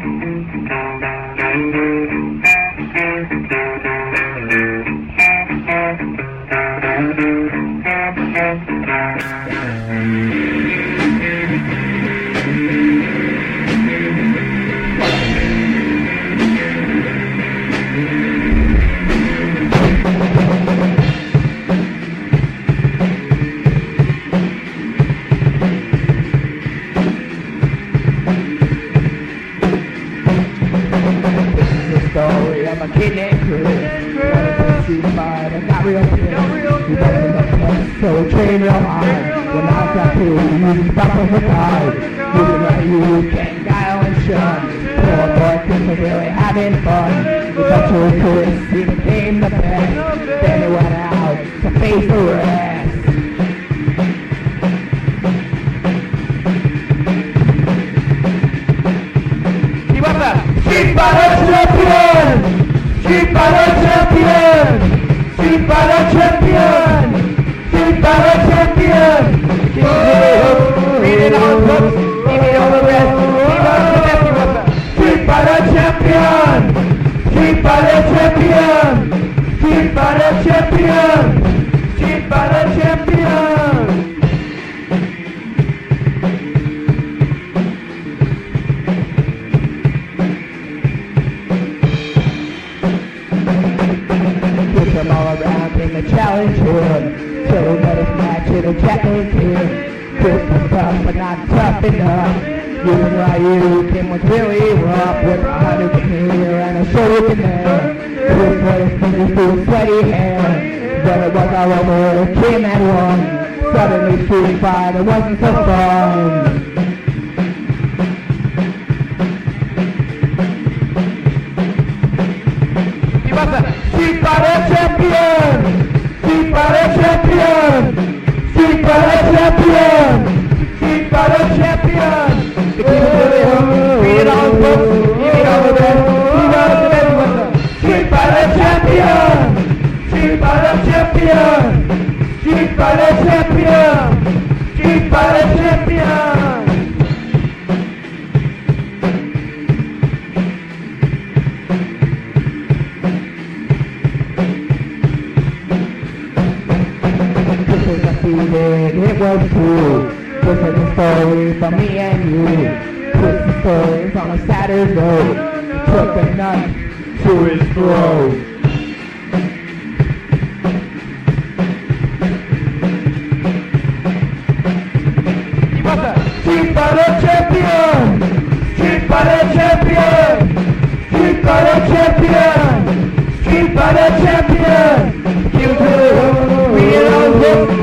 Story of a kidnapped girl. She's fine and got real pissed. She wasn't a pest, so train real hard. When I got to you, stop on the card. Looking at you, can't guile and shun. Poor boy thinks we're really having fun. We thought you were cool, he became the best. Then he went out to face the rest. Street Fighter Champion! Street Fighter Champion! Street Fighter Champion! Street Fighter Champion! Read it on books, give it all the rest. Keep on the best you want. Street Fighter Champion! Street Fighter Champion! Street Fighter Champion! Street Fighter Champion! Them all around in the challenge room. So let us match in a Jacqueline team. Christmas tough but not tough enough. You and Ryu came was really rough with 100 here and a shoulder there. This was fingers through sweaty hair. But it was all over the team that won. Suddenly Street Fighter wasn't so fun. Street Fighter Champion! Street Fighter Champion! Street Fighter Champion! Street Fighter Champion! The king of the hill, read it all books, give it all the rest, he knows the best with them. Street Fighter Champion! Street Fighter Champion! Street Fighter Champion! Street Fighter Champion! It was true. This is a story from me and you. Twisted stories on a Saturday. Took a knife to his throat. Street Fighter Champion! Street Fighter Champion! Street Fighter Champion! Street Fighter Champion! You two, read it on books.